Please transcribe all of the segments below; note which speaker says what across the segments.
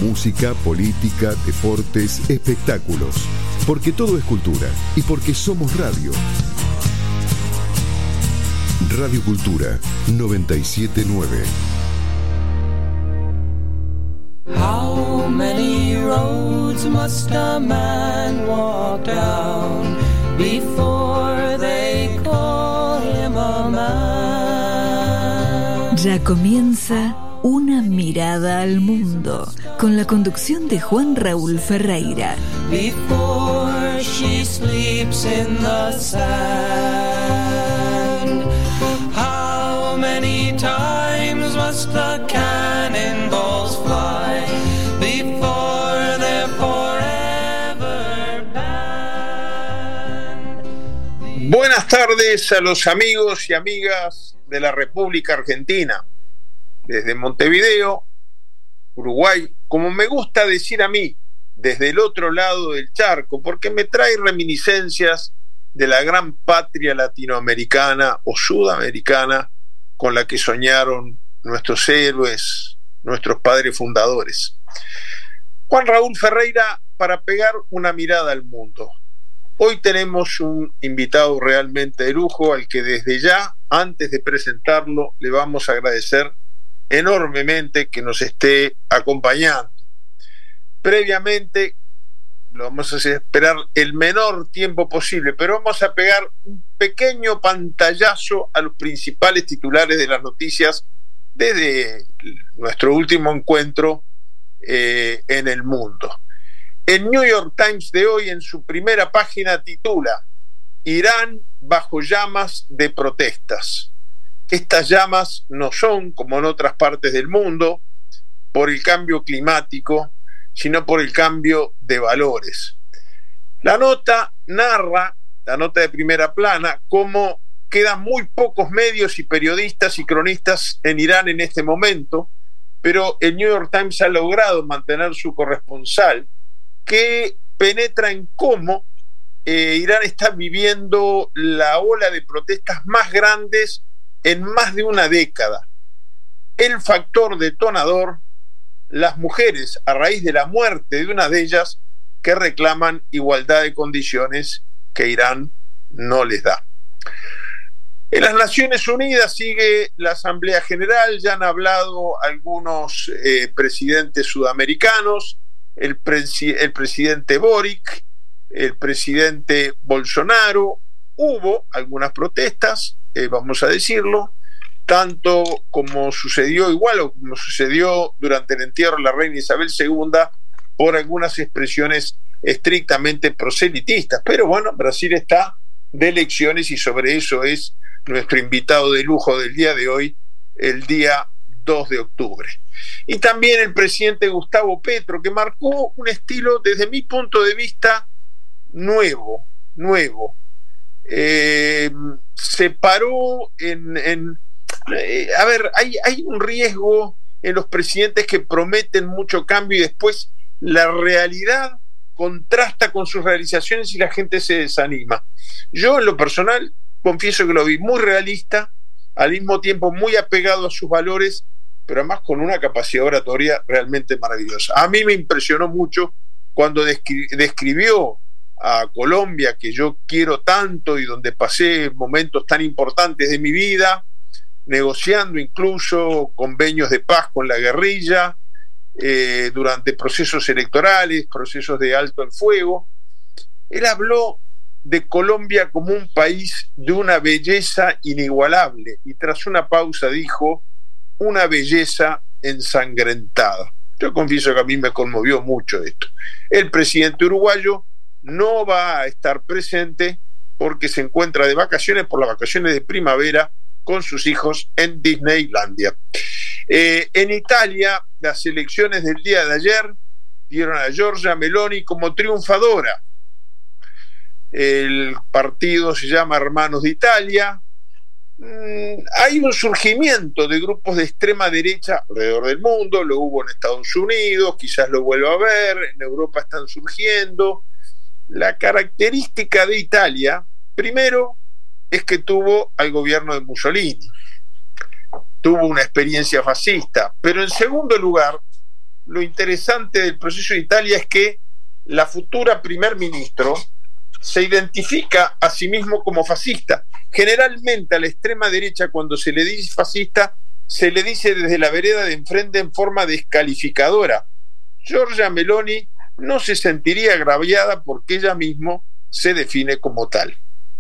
Speaker 1: música, política, deportes, espectáculos. Porque todo es cultura y porque somos radio. Radio Cultura 979.
Speaker 2: How many roads must a man walk down before they call him a man?
Speaker 3: Ya comienza Una mirada al mundo, con la conducción de Juan Raúl Ferreira.
Speaker 2: Before she sleeps in the sand, how many times must the cannonballs fly before they're forever banned?
Speaker 4: Buenas tardes a los amigos y amigas de la República Argentina. Desde Montevideo, Uruguay, como me gusta decir a mí, desde el otro lado del charco, porque me trae reminiscencias de la gran patria latinoamericana o sudamericana con la que soñaron nuestros héroes, nuestros padres fundadores. Juan Raúl Ferreira, para pegar una mirada al mundo. Hoy tenemos un invitado realmente de lujo al que desde ya, antes de presentarlo, le vamos a agradecer enormemente que nos esté acompañando. Previamente lo vamos a hacer esperar el menor tiempo posible, pero vamos a pegar un pequeño pantallazo a los principales titulares de las noticias desde nuestro último encuentro en el mundo. El New York Times de hoy, en su primera página, titula: Irán bajo llamas de protestas. Estas llamas no son, como en otras partes del mundo, por el cambio climático, sino por el cambio de valores. La nota narra, la nota de primera plana, cómo quedan muy pocos medios y periodistas y cronistas en Irán en este momento, pero el New York Times ha logrado mantener su corresponsal, que penetra en cómo Irán está viviendo la ola de protestas más grandes en más de una década. El factor detonador: las mujeres, a raíz de la muerte de una de ellas, que reclaman igualdad de condiciones que Irán no les da. En las Naciones Unidas sigue la Asamblea General. Ya han hablado algunos presidentes sudamericanos, el presidente Boric, el presidente Bolsonaro. Hubo algunas protestas, vamos a decirlo, tanto como sucedió durante el entierro de la reina Isabel II, por algunas expresiones estrictamente proselitistas. Pero bueno, Brasil está de elecciones y sobre eso es nuestro invitado de lujo del día de hoy, el día 2 de octubre. Y también el presidente Gustavo Petro, que marcó un estilo, desde mi punto de vista, nuevo. Se paró hay un riesgo en los presidentes que prometen mucho cambio y después la realidad contrasta con sus realizaciones y la gente se desanima. Yo, en lo personal, confieso que lo vi muy realista, al mismo tiempo muy apegado a sus valores, pero además con una capacidad oratoria realmente maravillosa. A mí me impresionó mucho cuando describió a Colombia, que yo quiero tanto y donde pasé momentos tan importantes de mi vida, negociando incluso convenios de paz con la guerrilla, durante procesos electorales, procesos de alto el fuego. Él habló de Colombia como un país de una belleza inigualable y tras una pausa dijo: una belleza ensangrentada. Yo confieso que a mí me conmovió mucho esto. El presidente uruguayo no va a estar presente porque se encuentra de vacaciones, por las vacaciones de primavera, con sus hijos en Disneylandia. En Italia, las elecciones del día de ayer dieron a Giorgia Meloni como triunfadora. El partido se llama Hermanos de Italia. Hay un surgimiento de grupos de extrema derecha alrededor del mundo, lo hubo en Estados Unidos, quizás lo vuelva a ver, en Europa están surgiendo. La característica de Italia, primero, es que tuvo al gobierno de Mussolini, tuvo una experiencia fascista, pero en segundo lugar, lo interesante del proceso de Italia es que la futura primer ministro se identifica a sí mismo como fascista. Generalmente a la extrema derecha, cuando se le dice fascista, se le dice desde la vereda de enfrente en forma descalificadora. Giorgia Meloni no se sentiría agraviada porque ella misma se define como tal.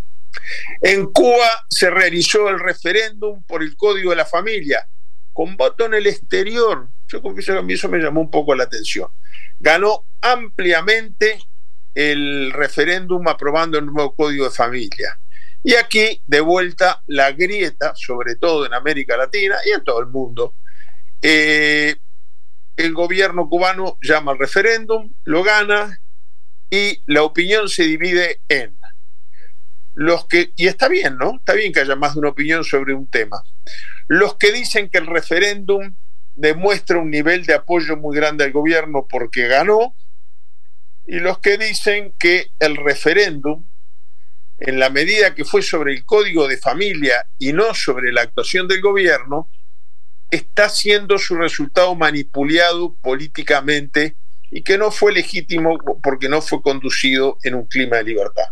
Speaker 4: En Cuba se realizó el referéndum por el Código de la Familia, con voto en el exterior. Yo confieso que a mí eso me llamó un poco la atención. Ganó ampliamente el referéndum aprobando el nuevo Código de Familia. Y aquí, de vuelta, la grieta, sobre todo en América Latina y en todo el mundo. El gobierno cubano llama al referéndum, lo gana, y la opinión se divide en los que, y está bien, ¿no? Está bien que haya más de una opinión sobre un tema. Los que dicen que el referéndum demuestra un nivel de apoyo muy grande al gobierno porque ganó, y los que dicen que el referéndum, en la medida que fue sobre el Código de Familia y no sobre la actuación del gobierno, está siendo su resultado manipulado políticamente y que no fue legítimo porque no fue conducido en un clima de libertad.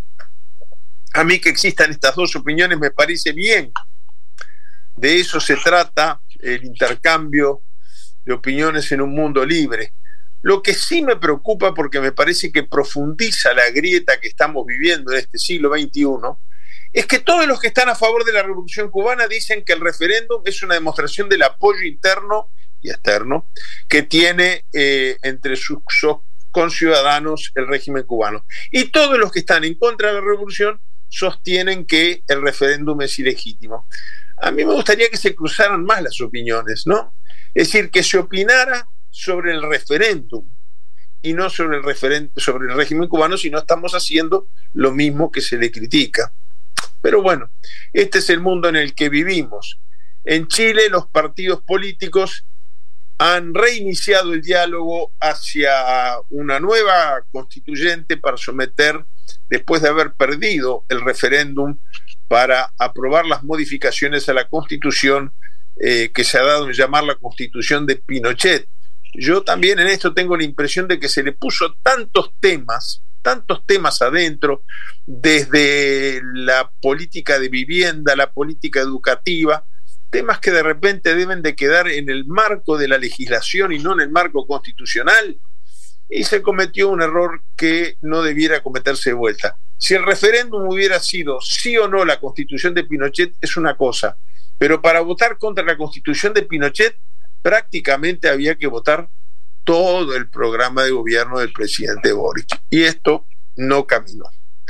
Speaker 4: A mí que existan estas dos opiniones me parece bien. De eso se trata el intercambio de opiniones en un mundo libre. Lo que sí me preocupa, porque me parece que profundiza la grieta que estamos viviendo en este siglo XXI, es que todos los que están a favor de la Revolución Cubana dicen que el referéndum es una demostración del apoyo interno y externo que tiene entre sus conciudadanos el régimen cubano. Y todos los que están en contra de la revolución sostienen que el referéndum es ilegítimo. A mí me gustaría que se cruzaran más las opiniones, ¿no? Es decir, que se opinara sobre el referéndum y no sobre el régimen cubano, si no estamos haciendo lo mismo que se le critica. Pero bueno, este es el mundo en el que vivimos. En Chile los partidos políticos han reiniciado el diálogo hacia una nueva constituyente para someter, después de haber perdido el referéndum, para aprobar las modificaciones a la Constitución que se ha dado en llamar la Constitución de Pinochet. Yo también en esto tengo la impresión de que se le puso tantos temas adentro, desde la política de vivienda, la política educativa, temas que de repente deben de quedar en el marco de la legislación y no en el marco constitucional, y se cometió un error que no debiera cometerse de vuelta. Si el referéndum hubiera sido sí o no la Constitución de Pinochet es una cosa, pero para votar contra la Constitución de Pinochet prácticamente había que votar todo el programa de gobierno del presidente Boric, y esto no caminó.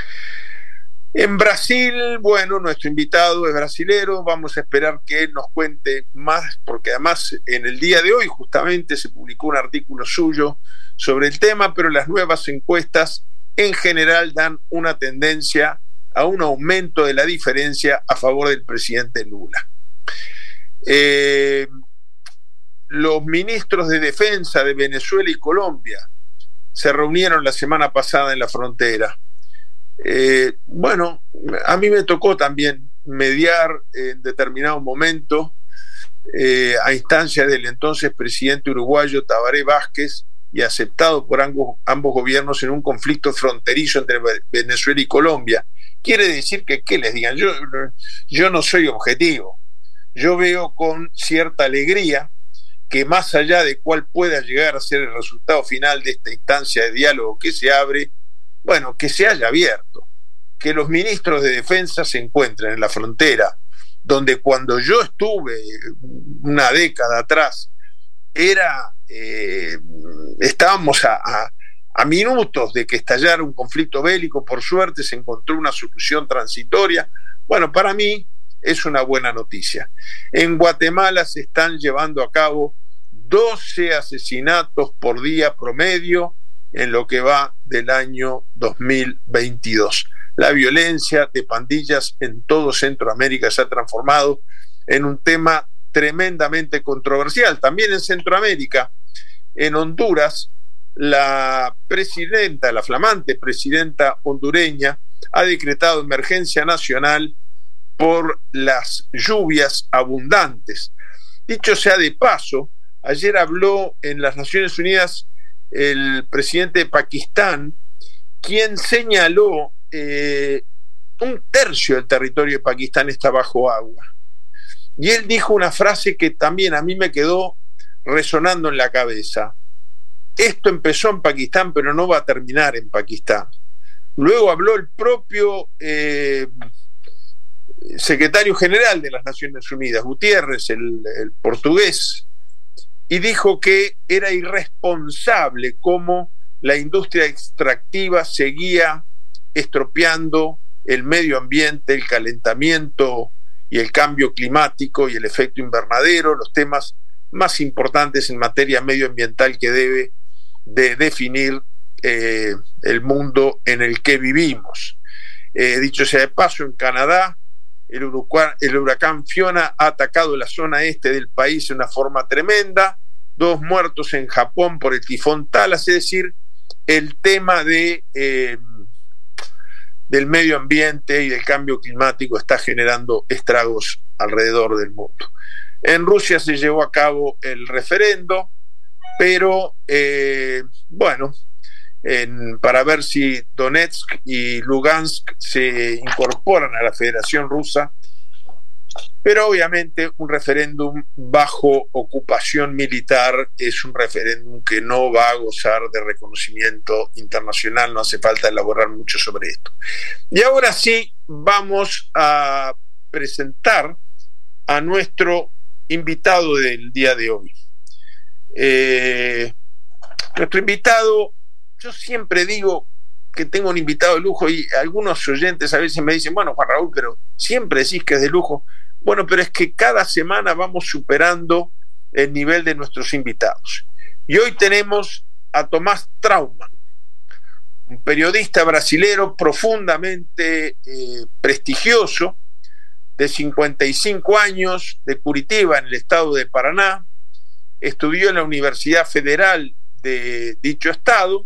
Speaker 4: En Brasil, bueno, nuestro invitado es brasilero, vamos a esperar que él nos cuente más, porque además en el día de hoy justamente se publicó un artículo suyo sobre el tema, pero las nuevas encuestas en general dan una tendencia a un aumento de la diferencia a favor del presidente Lula. Los ministros de defensa de Venezuela y Colombia se reunieron la semana pasada en la frontera. Bueno, a mí me tocó también mediar en determinado momento a instancia del entonces presidente uruguayo Tabaré Vázquez y aceptado por ambos gobiernos en un conflicto fronterizo entre Venezuela y Colombia. Quiere decir que, ¿qué les digan? Yo no soy objetivo. Yo veo con cierta alegría que más allá de cuál pueda llegar a ser el resultado final de esta instancia de diálogo que se abre, bueno, que se haya abierto, que los ministros de defensa se encuentren en la frontera, donde cuando yo estuve una década atrás, estábamos a minutos de que estallara un conflicto bélico. Por suerte se encontró una solución transitoria. Bueno, para mí es una buena noticia. En Guatemala se están llevando a cabo 12 asesinatos por día promedio en lo que va del año 2022. La violencia de pandillas en todo Centroamérica se ha transformado en un tema tremendamente controversial. También en Centroamérica, en Honduras, la flamante presidenta hondureña ha decretado emergencia nacional por las lluvias abundantes. Dicho sea de paso, Ayer habló en las Naciones Unidas el presidente de Pakistán, quien señaló un tercio del territorio de Pakistán está bajo agua. Y él dijo una frase que también a mí me quedó resonando en la cabeza. Esto empezó en Pakistán, pero no va a terminar en Pakistán. Luego habló el propio secretario general de las Naciones Unidas, Gutiérrez, el portugués, y dijo que era irresponsable cómo la industria extractiva seguía estropeando el medio ambiente, el calentamiento y el cambio climático y el efecto invernadero, los temas más importantes en materia medioambiental que debe de definir el mundo en el que vivimos. Dicho sea de paso, en Canadá el huracán Fiona ha atacado la zona este del país de una forma tremenda, 2 muertos en Japón por el tifón Talas, es decir, el tema del medio ambiente y del cambio climático está generando estragos alrededor del mundo. En Rusia se llevó a cabo el referendo, pero para ver si Donetsk y Lugansk se incorporan a la Federación Rusa, pero obviamente un referéndum bajo ocupación militar es un referéndum que no va a gozar de reconocimiento internacional, no hace falta elaborar mucho sobre esto. Y ahora sí vamos a presentar a nuestro invitado del día de hoy. Nuestro invitado, yo siempre digo que tengo un invitado de lujo y algunos oyentes a veces me dicen, bueno, Juan Raúl, pero siempre decís que es de lujo. Bueno, pero es que cada semana vamos superando el nivel de nuestros invitados. Y hoy tenemos a Tomás Trauman, un periodista brasilero profundamente prestigioso, de 55 años, de Curitiba, en el estado de Paraná. Estudió en la Universidad Federal de dicho estado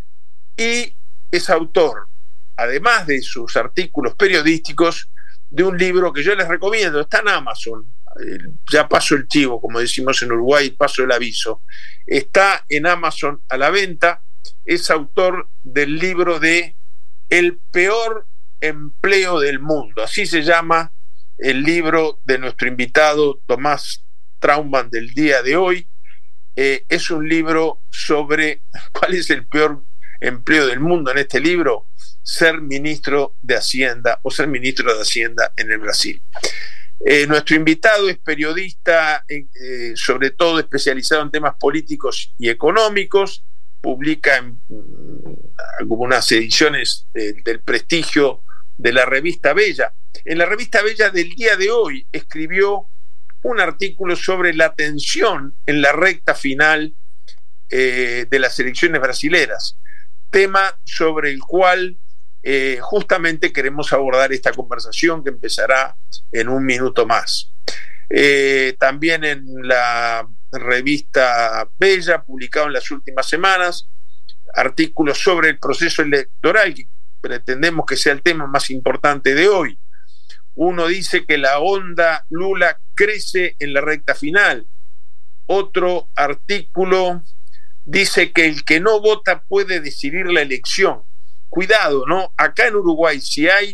Speaker 4: y es autor, además de sus artículos periodísticos, de un libro que yo les recomiendo, está en Amazon, ya paso el chivo, como decimos en Uruguay, paso el aviso, está en Amazon a la venta, es autor del libro de El peor empleo del mundo, así se llama el libro de nuestro invitado Tomás Trauman del día de hoy. Es un libro sobre cuál es el peor empleo del mundo. En este libro, ser ministro de Hacienda o ser ministro de Hacienda en el Brasil. Nuestro invitado es periodista, sobre todo especializado en temas políticos y económicos, publica en algunas ediciones del prestigio de la revista Bella. En la revista Bella del día de hoy escribió un artículo sobre la tensión en la recta final de las elecciones brasileras, tema sobre el cual justamente queremos abordar esta conversación que empezará en un minuto más. También en la revista Bella, publicado en las últimas semanas, artículos sobre el proceso electoral, que pretendemos que sea el tema más importante de hoy. Uno dice que la onda Lula crece en la recta final. Otro artículo dice que el que no vota puede decidir la elección. Cuidado, ¿no? Acá en Uruguay, si hay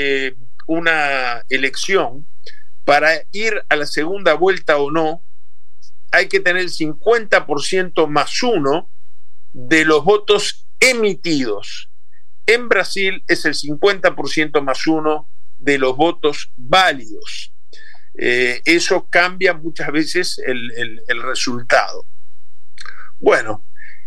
Speaker 4: una elección, para ir a la segunda vuelta o no, hay que tener el 50% más 1 de los votos emitidos. En Brasil es el 50% más 1 de los votos válidos. Eso cambia muchas veces el resultado. Bueno,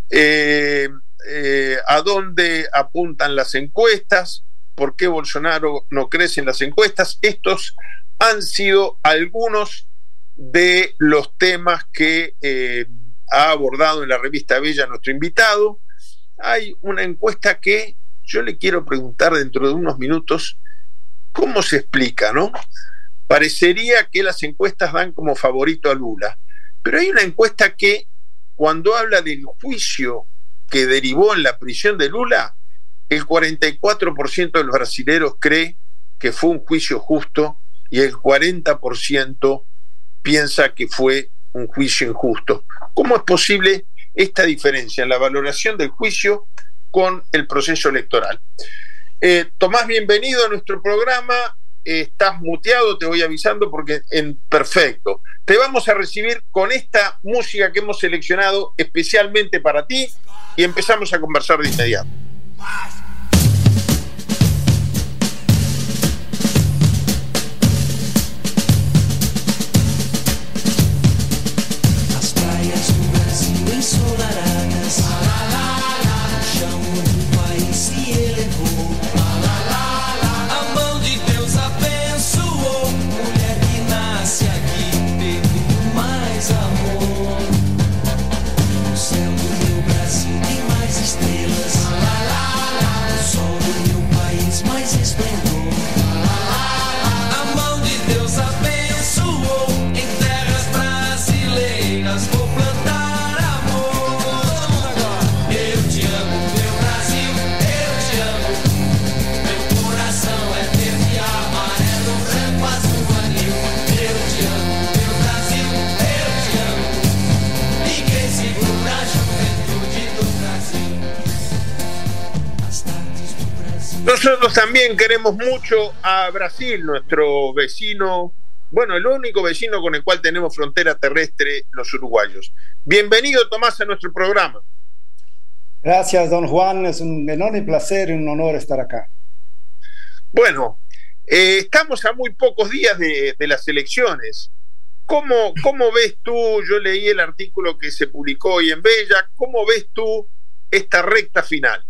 Speaker 4: ¿a dónde apuntan las encuestas? ¿Por qué Bolsonaro no crece en las encuestas? Estos han sido algunos de los temas que ha abordado en la revista Bella nuestro invitado. Hay una encuesta que yo le quiero preguntar dentro de unos minutos cómo se explica, ¿no? Parecería que las encuestas dan como favorito a Lula, pero hay una encuesta que, cuando habla del juicio que derivó en la prisión de Lula, el 44% de los brasileros cree que fue un juicio justo y el 40% piensa que fue un juicio injusto. ¿Cómo es posible esta diferencia en la valoración del juicio con el proceso electoral? Tomás, bienvenido a nuestro programa. Estás muteado, te voy avisando porque perfecto. Te vamos a recibir con esta música que hemos seleccionado especialmente para ti y empezamos a conversar de inmediato.
Speaker 5: As praias do Brasil ensolaradas, o chão do país se elevou. A mão de Deus abençoou, mulher que nasce aqui, perdeu mais amor. O céu do meu Brasil tem mais estrelas, o sol do meu país mais esplendor. A mão de Deus abençoou, em terras brasileiras vou plantar amor. Eu te amo, meu Brasil, eu te amo. Meu coração é verde, amarelo, branco, azul, anil. Eu te amo, meu Brasil, eu te amo. Ninguém segura a juventude do Brasil. As tardes do Brasil.
Speaker 4: Nosotros también queremos mucho a Brasil, nuestro vecino, bueno, el único vecino con el cual tenemos frontera terrestre los uruguayos. Bienvenido, Tomás, a nuestro programa.
Speaker 6: Gracias, don Juan. Es un enorme placer y un honor estar acá.
Speaker 4: Bueno, estamos a muy pocos días de las elecciones. ¿Cómo ves tú? Yo leí el artículo que se publicó hoy en Bella. ¿Cómo ves tú esta recta final?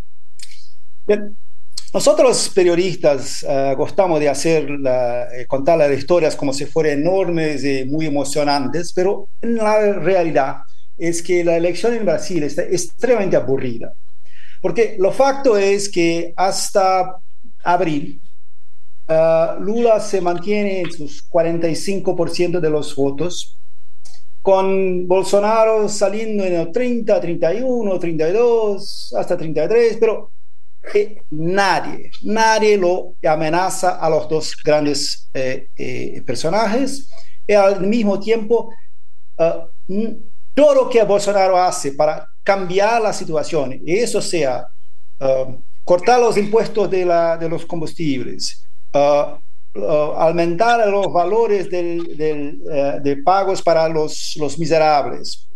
Speaker 6: Bien. Nosotros periodistas gustamos de contar las historias como si fueran enormes y muy emocionantes, pero en la realidad es que la elección en Brasil está extremadamente aburrida. Porque lo facto es que hasta abril Lula se mantiene en sus 45% de los votos, con Bolsonaro saliendo en el 30, 31, 32, hasta 33, pero nadie lo amenaza a los dos grandes personajes, y al mismo tiempo todo lo que Bolsonaro hace para cambiar la situación, y eso sea cortar los impuestos de los combustibles, aumentar los valores de pagos para los miserables,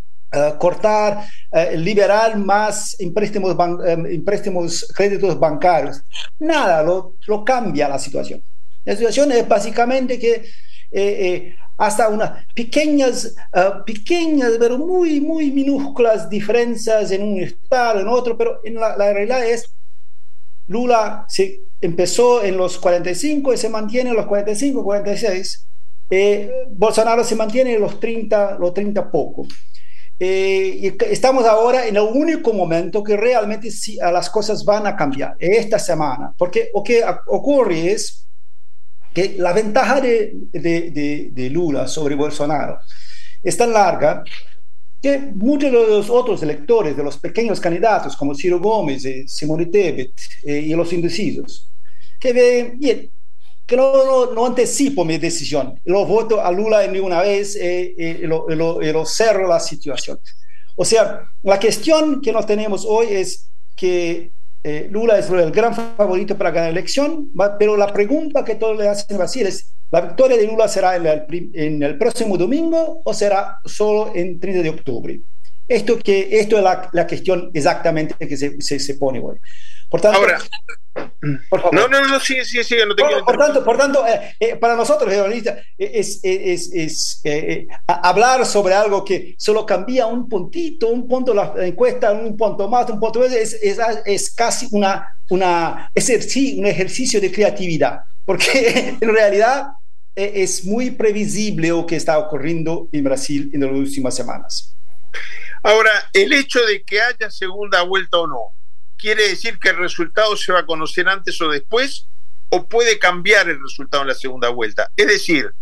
Speaker 6: liberar más préstamos, créditos bancarios. Nada, lo cambia la situación. La situación es básicamente que hasta unas pequeñas, pero muy, muy minúsculas diferencias en un estado, en otro, pero en la realidad es Lula empezó en los 45 y se mantiene en los 45, 46. Bolsonaro se mantiene en los 30 poco. Y estamos ahora en el único momento que realmente las cosas van a cambiar, esta semana, porque lo que ocurre es que la ventaja de Lula sobre Bolsonaro es tan larga que muchos de los otros electores, de los pequeños candidatos como Ciro Gómez, Simone Tebet y los indecisos, que ven bien, que no anticipo mi decisión, lo voto a Lula en una vez y lo cerro la situación. O sea, la cuestión que nos tenemos hoy es que Lula es el gran favorito para ganar la elección, pero la pregunta que todos le hacen en Brasil es: ¿la victoria de Lula será en el próximo domingo o será solo en 30 de octubre? Esto es la cuestión exactamente que se pone hoy. Por tanto,
Speaker 4: ahora,
Speaker 6: por favor.
Speaker 4: No, sigue, no te quiero.
Speaker 6: Por tanto, para nosotros, periodistas, hablar sobre algo que solo cambia un punto la encuesta, un punto más, un punto menos, es casi un ejercicio de creatividad, porque en realidad es muy previsible lo que está ocurriendo en Brasil en las últimas semanas.
Speaker 4: Ahora, el hecho de que haya segunda vuelta o no, ¿quiere decir que el resultado se va a conocer antes o después, o puede cambiar el resultado en la segunda vuelta? Es decir,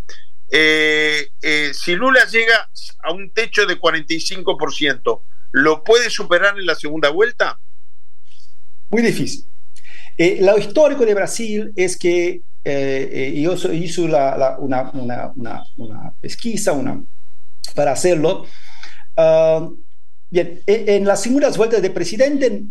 Speaker 4: si Lula llega a un techo de 45%, ¿lo puede superar en la segunda vuelta?
Speaker 6: Muy difícil. Lo histórico de Brasil es que yo hice una pesquisa para hacerlo. Uh, bien, en las segundas vueltas de presidente,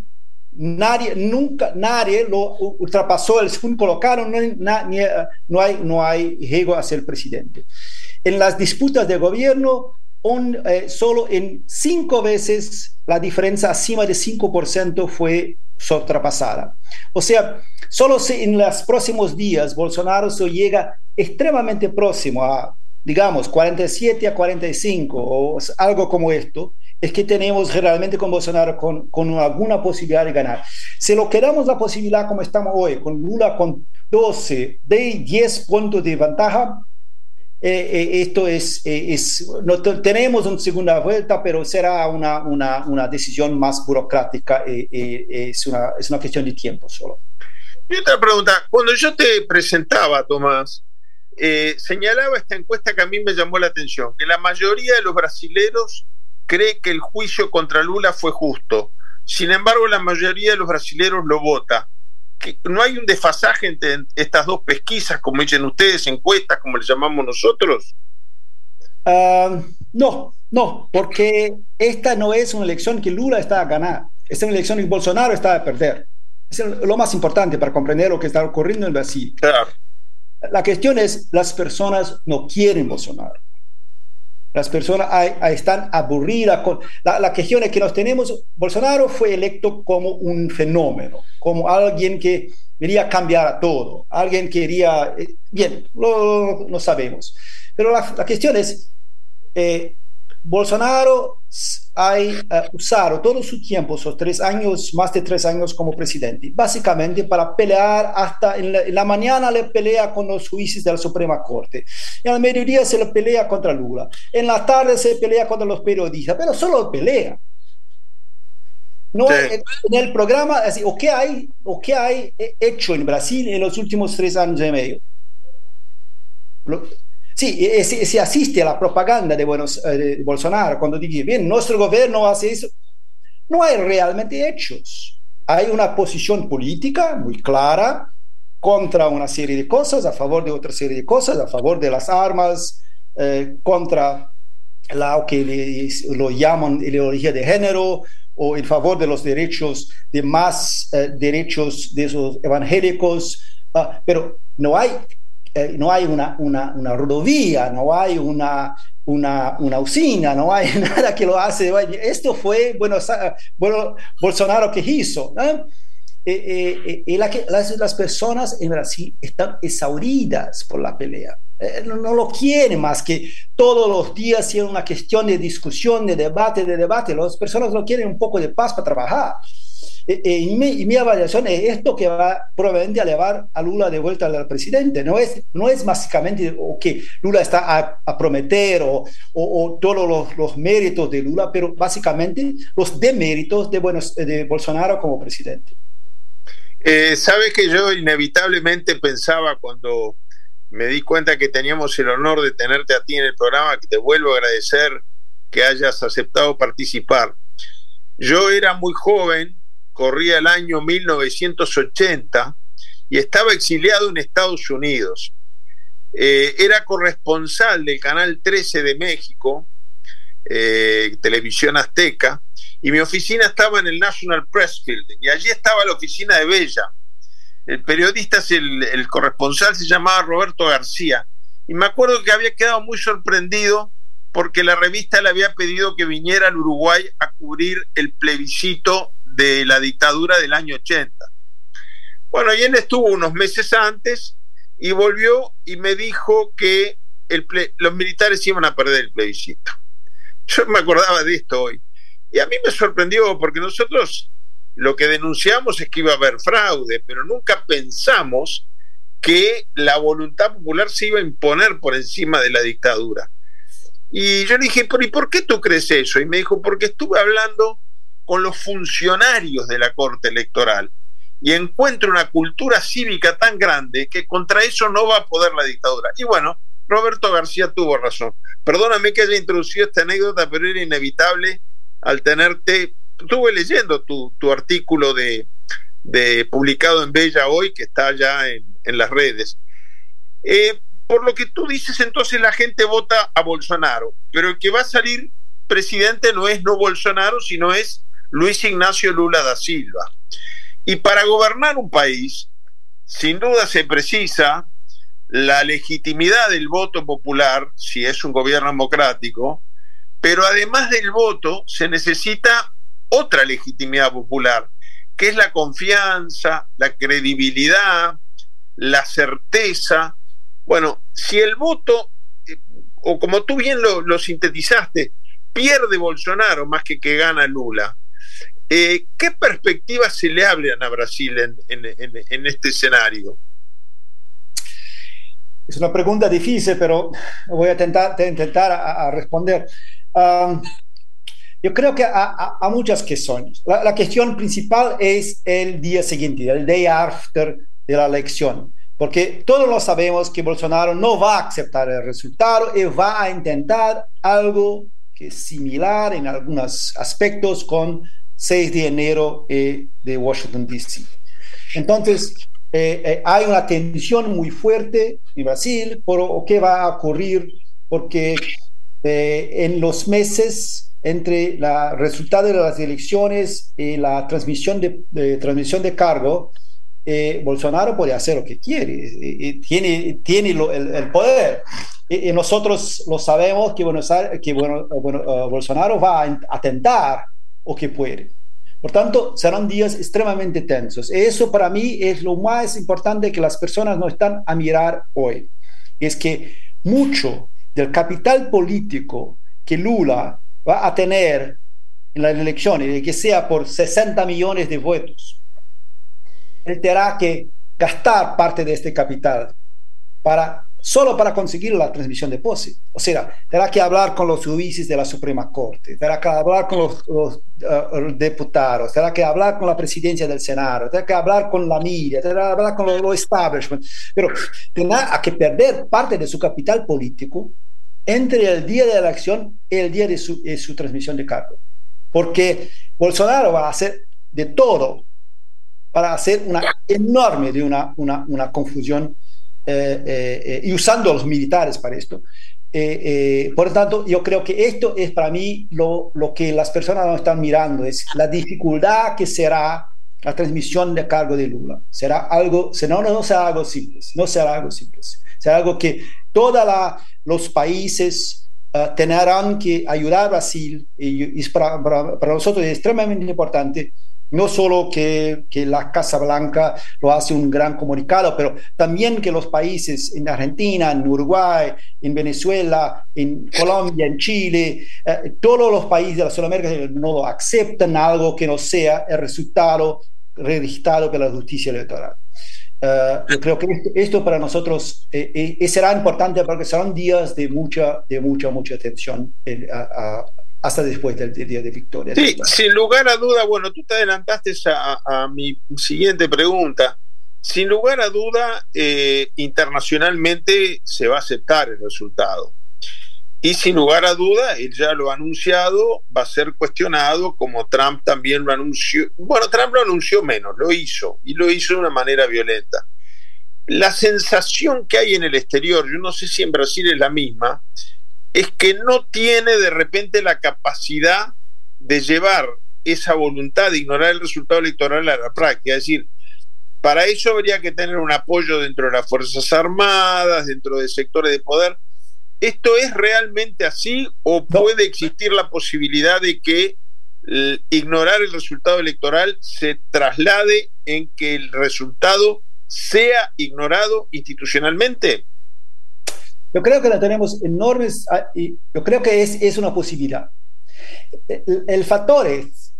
Speaker 6: nadie lo ultrapasó el segundo colocado, no hay riesgo a ser presidente. En las disputas de gobierno, solo en 5 veces la diferencia acima de 5% fue sobrepasada. O sea, solo si en los próximos días Bolsonaro se llega extremadamente próximo a, digamos, 47 a 45 o algo como esto, es que tenemos realmente con Bolsonaro con alguna posibilidad de ganar. Si lo queramos la posibilidad como estamos hoy, con Lula con 12, de 10 puntos de ventaja, esto no tenemos una segunda vuelta, pero será una decisión más burocrática, es una cuestión de tiempo solo.
Speaker 4: Y otra pregunta, cuando yo te presentaba, Tomás, señalaba esta encuesta que a mí me llamó la atención, que la mayoría de los brasileros cree que el juicio contra Lula fue justo. Sin embargo, la mayoría de los brasileros lo vota. ¿No hay un desfasaje entre estas dos pesquisas, como dicen ustedes, encuestas, como le llamamos nosotros?
Speaker 6: No, porque esta no es una elección que Lula está a ganar, es una elección que Bolsonaro está a perder. Es lo más importante para comprender lo que está ocurriendo en Brasil.
Speaker 4: Claro.
Speaker 6: La cuestión es, las personas no quieren Bolsonaro. Las personas están aburridas. La cuestión es que nos tenemos, Bolsonaro fue electo como un fenómeno, como alguien que quería cambiar a todo, alguien que quería, bien, lo sabemos. Pero la cuestión es, Bolsonaro ha usado todo su tiempo, esos 3 años, más de 3 años como presidente, básicamente para pelear hasta en la mañana le pelea con los jueces de la Suprema Corte, en el mediodía se le pelea contra Lula, en la tarde se pelea contra los periodistas, pero solo pelea. No, sí. En el programa, así, ¿o qué hay hecho en Brasil en los últimos 3 años y medio? Sí, se asiste a la propaganda de Bolsonaro cuando dice, bien, nuestro gobierno hace eso. No hay realmente hechos. Hay una posición política muy clara contra una serie de cosas, a favor de otra serie de cosas, a favor de las armas, contra lo que lo llaman ideología de género, o en favor de los derechos, de más derechos de esos evangélicos, pero no hay una rodovía, no hay una usina, no hay nada que lo hace. Esto fue Bolsonaro que hizo, ¿no? Las personas en Brasil están exhauridas por la pelea. No lo quieren más que todos los días sea una cuestión de discusión, de debate. Las personas no quieren un poco de paz para trabajar. Y mi evaluación es esto que va probablemente a llevar a Lula de vuelta al presidente. No es básicamente que Lula está a prometer o todos los méritos de Lula, pero básicamente los deméritos de Bolsonaro como presidente.
Speaker 4: Sabes que yo inevitablemente pensaba cuando me di cuenta que teníamos el honor de tenerte a ti en el programa, que te vuelvo a agradecer que hayas aceptado participar. Yo era muy joven, corría el año 1980 y estaba exiliado en Estados Unidos. Era corresponsal del Canal 13 de México, Televisión Azteca, y mi oficina estaba en el National Press Building, y allí estaba la oficina de Bella. El periodista, el corresponsal se llamaba Roberto García, y me acuerdo que había quedado muy sorprendido porque la revista le había pedido que viniera al Uruguay a cubrir el plebiscito de la dictadura del año 80. Bueno, y él estuvo unos meses antes y volvió y me dijo que los militares iban a perder el plebiscito. Yo me acordaba de esto hoy. Y a mí me sorprendió porque nosotros lo que denunciamos es que iba a haber fraude, pero nunca pensamos que la voluntad popular se iba a imponer por encima de la dictadura. Y yo le dije, ¿pero y por qué tú crees eso? Y me dijo, porque estuve hablando con los funcionarios de la Corte Electoral y encuentro una cultura cívica tan grande que contra eso no va a poder la dictadura. Y bueno, Roberto García tuvo razón. Perdóname que haya introducido esta anécdota, pero era inevitable al tenerte. Estuve leyendo tu artículo de publicado en Bella hoy, que está ya en las redes. Por lo que tú dices, entonces la gente vota a Bolsonaro, pero el que va a salir presidente no es no Bolsonaro, sino es Luis Ignacio Lula da Silva. Y para gobernar un país, sin duda se precisa la legitimidad del voto popular, si es un gobierno democrático, pero además del voto se necesita otra legitimidad popular, que es la confianza, la credibilidad, la certeza. Bueno, si el voto, o como tú bien lo sintetizaste, pierde Bolsonaro más que gana Lula, ¿qué perspectivas se le abren a Brasil en este escenario?
Speaker 6: Es una pregunta difícil, pero voy a intentar a responder. Yo creo que a muchas cuestiones. La cuestión principal es el día siguiente, el day after de la elección, porque todos lo sabemos que Bolsonaro no va a aceptar el resultado y va a intentar algo que es similar en algunos aspectos con 6 de enero de Washington, D.C. Entonces, hay una tensión muy fuerte en Brasil por qué va a ocurrir, porque en los meses entre el resultado de las elecciones y la transmisión de cargo, Bolsonaro puede hacer lo que quiere, tiene el poder. Y nosotros lo sabemos que Bolsonaro va a tentar o que puede. Por tanto, serán días extremadamente tensos. Eso para mí es lo más importante que las personas no están a mirar hoy. Es que mucho del capital político que Lula va a tener en las elecciones, que sea por 60 millones de votos, él tendrá que gastar parte de este capital solo para conseguir la transmisión de posse. O sea, tendrá que hablar con los jueces de la Suprema Corte, tendrá que hablar con los diputados, tendrá que hablar con la presidencia del Senado, tendrá que hablar con la media, tendrá que hablar con los establishment, pero tendrá que perder parte de su capital político entre el día de la elección y el día de su transmisión de cargo. Porque Bolsonaro va a hacer de todo para hacer una enorme una confusión y usando a los militares para esto. Por lo tanto, yo creo que esto es para mí lo que las personas no están mirando, es la dificultad que será la transmisión de cargo de Lula. Será algo, no será algo simple, será algo que todos los países tendrán que ayudar a Brasil, y para nosotros es extremadamente importante. No solo que la Casa Blanca lo hace un gran comunicado, pero también que los países en Argentina, en Uruguay, en Venezuela, en Colombia, en Chile, todos los países de la Sudamérica no aceptan algo que no sea el resultado registrado por la justicia electoral. Yo creo que esto para nosotros será importante porque serán días de mucha tensión hasta después del día de victoria.
Speaker 4: Sí, sin lugar a duda, bueno, tú te adelantaste a mi siguiente pregunta. Sin lugar a duda, internacionalmente se va a aceptar el resultado. Y sin lugar a duda, él ya lo ha anunciado, va a ser cuestionado, como Trump también lo anunció. Bueno, Trump lo anunció menos, lo hizo, y lo hizo de una manera violenta. La sensación que hay en el exterior, yo no sé si en Brasil es la misma, es que no tiene de repente la capacidad de llevar esa voluntad de ignorar el resultado electoral a la práctica. Es decir, para eso habría que tener un apoyo dentro de las Fuerzas Armadas, dentro de sectores de poder. ¿Esto es realmente así o puede existir la posibilidad de que ignorar el resultado electoral se traslade en que el resultado sea ignorado institucionalmente?
Speaker 6: Yo creo que la tenemos enormes, yo creo que es una posibilidad. El factor es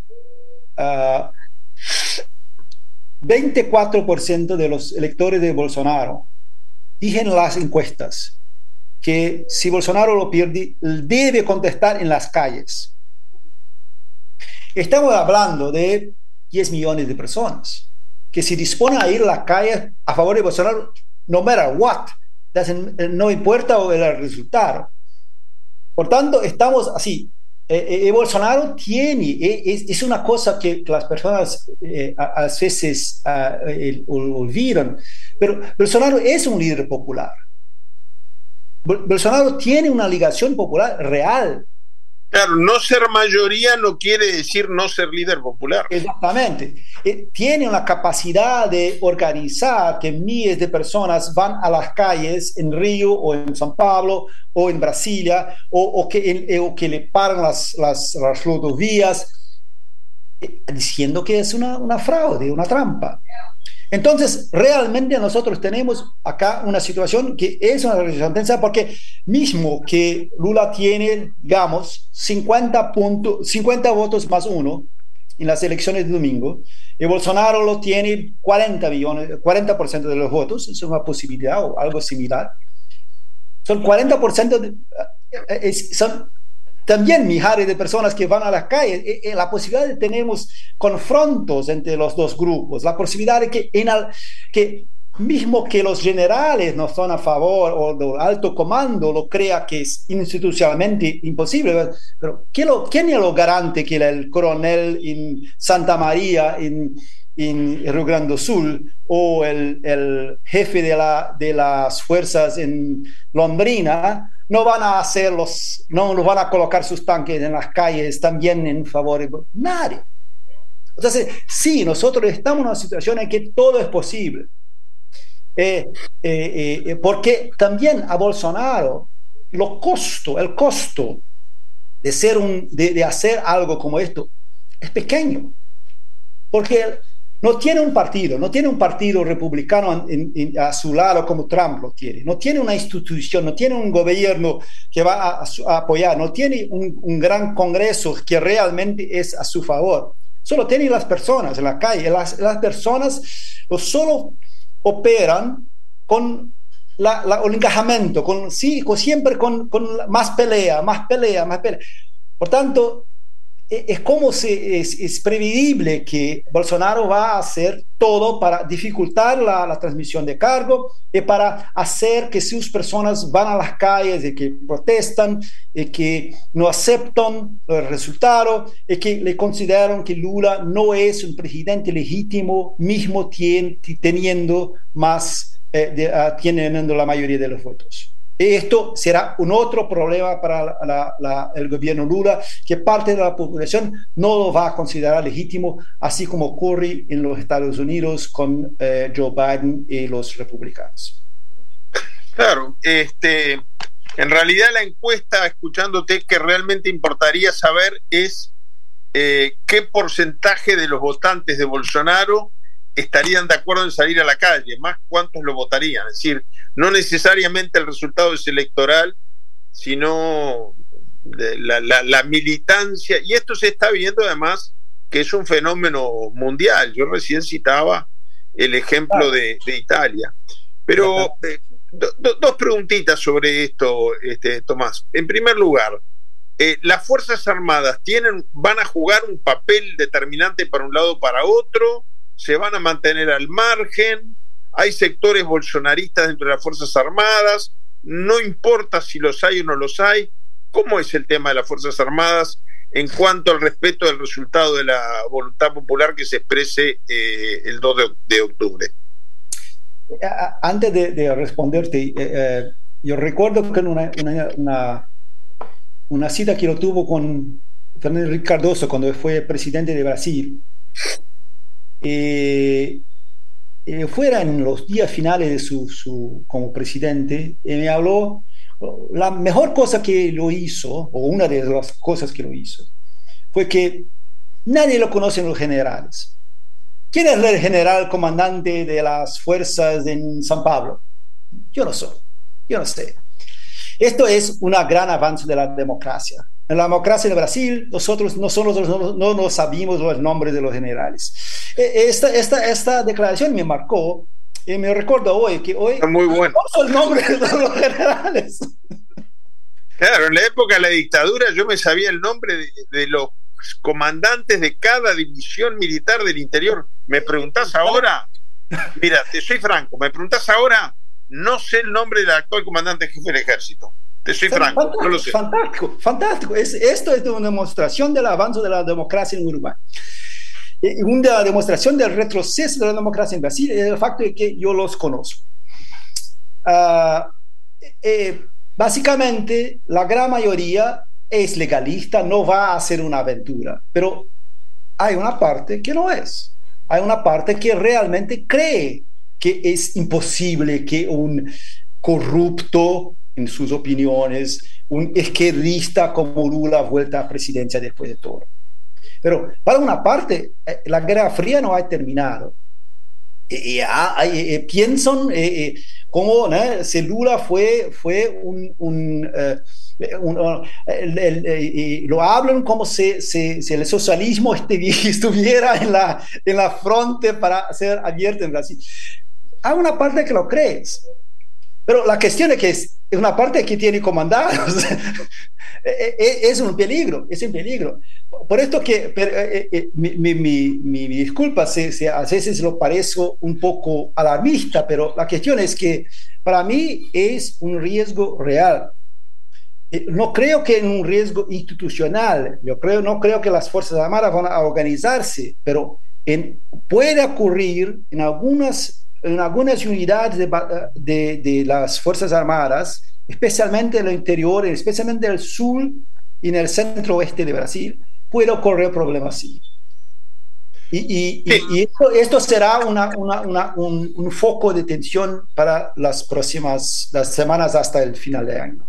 Speaker 6: 24% de los electores de Bolsonaro dicen en las encuestas que si Bolsonaro lo pierde, debe contestar en las calles. Estamos hablando de 10 millones de personas que se disponen a ir a la calle a favor de Bolsonaro, no matter what. No importa el resultado. Por tanto, estamos así. Bolsonaro tiene, es una cosa que las personas a veces olvidan, pero Bolsonaro es un líder popular. Bolsonaro tiene una ligación popular real.
Speaker 4: Claro, no ser mayoría no quiere decir no ser líder popular.
Speaker 6: Exactamente. Tiene una capacidad de organizar que miles de personas van a las calles en Río o en San Pablo o en Brasilia o que le paran las rodovías diciendo que es una fraude, una trampa. Entonces, realmente nosotros tenemos acá una situación que es una resistencia porque mismo que Lula tiene, digamos, 50 votos más uno en las elecciones de domingo, y Bolsonaro lo tiene 40% de los votos, es una posibilidad o algo similar. Son 40%, son también millares de personas que van a las calles. La posibilidad de tener confrontos entre los dos grupos, la posibilidad de que mismo que los generales no están a favor o el alto comando lo crea que es institucionalmente imposible, pero ¿quién es lo garante que el coronel en Santa María, en Río Grande do Sul, o el jefe de las fuerzas en Londrina no van a no van a colocar sus tanques en las calles también en favor de nadie? Entonces, sí, nosotros estamos en una situación en que todo es posible. Porque también a Bolsonaro el costo de hacer algo como esto es pequeño, porque no tiene un partido republicano a su lado como Trump lo tiene, no tiene una institución, no tiene un gobierno que va a apoyar, no tiene un gran congreso que realmente es a su favor, solo tiene las personas en la calle. Las personas solo operan con el encajamiento, siempre con más pelea. Por tanto, es previsible que Bolsonaro va a hacer todo para dificultar la transmisión de cargo y para hacer que sus personas van a las calles y que protestan y que no aceptan el resultado y que le consideran que Lula no es un presidente legítimo, mismo teniendo la mayoría de los votos. Esto será un otro problema para el gobierno Lula, que parte de la población no lo va a considerar legítimo, así como ocurre en los Estados Unidos con Joe Biden y los republicanos.
Speaker 4: Claro, en realidad la encuesta, escuchándote, que realmente importaría saber es qué porcentaje de los votantes de Bolsonaro estarían de acuerdo en salir a la calle, más cuántos lo votarían. Es decir, no necesariamente el resultado es electoral, sino la militancia, y esto se está viendo además que es un fenómeno mundial. Yo recién citaba el ejemplo de Italia. Pero dos preguntitas sobre esto, Tomás. En primer lugar, ¿las Fuerzas Armadas van a jugar un papel determinante para un lado o para otro? ¿Se van a mantener al margen? ¿Hay sectores bolsonaristas dentro de las Fuerzas Armadas? No importa si los hay o no los hay. ¿Cómo es el tema de las Fuerzas Armadas en cuanto al respeto del resultado de la voluntad popular que se exprese el 2 de octubre?
Speaker 6: Antes de responderte, yo recuerdo que en una cita que lo tuvo con Fernando Henrique Cardoso cuando fue presidente de Brasil, fuera en los días finales de su como presidente, me habló. La mejor cosa que lo hizo, o una de las cosas que lo hizo, fue que nadie lo conoce en los generales. ¿Quién es el general comandante de las fuerzas en San Pablo? Yo no sé. Esto es un gran avance de la democracia. En la democracia de Brasil, nosotros no sabíamos los nombres de los generales. Esta declaración me marcó, y me recuerdo hoy que hoy
Speaker 4: muy bueno.
Speaker 6: no el nombre de los generales.
Speaker 4: Claro, en la época de la dictadura yo me sabía el nombre de los comandantes de cada división militar del interior. Me preguntás ahora, mira, te soy franco, me preguntás ahora, no sé el nombre del actual comandante jefe del ejército. Te soy franco, no lo sé.
Speaker 6: Fantástico. Esto es una demostración del avance de la democracia en Uruguay. Una demostración del retroceso de la democracia en Brasil es el facto de que yo los conozco. Básicamente, la gran mayoría es legalista, no va a hacer una aventura, pero hay una parte que no es. Hay una parte que realmente cree que es imposible que un corrupto en sus opiniones, un izquierdista como Lula vuelta a presidencia después de todo. Pero para una parte, la Guerra Fría no ha terminado. Piensan como si Lula fue lo hablan como si el socialismo estuviera en la fronte para ser abierto en Brasil. Hay una parte que lo crees, pero la cuestión es que es una parte que tiene comandados. Es un peligro, es un peligro. Por esto que mi disculpa si a veces lo parezco un poco alarmista, pero la cuestión es que para mí es un riesgo real. No creo que en un riesgo institucional, no creo que las Fuerzas Armadas van a organizarse, pero puede ocurrir en algunas unidades de las Fuerzas Armadas, especialmente en el interior, especialmente en el sur y en el centro oeste de Brasil, puede ocurrir problemas así. Y esto será un foco de tensión para las semanas hasta el final de año.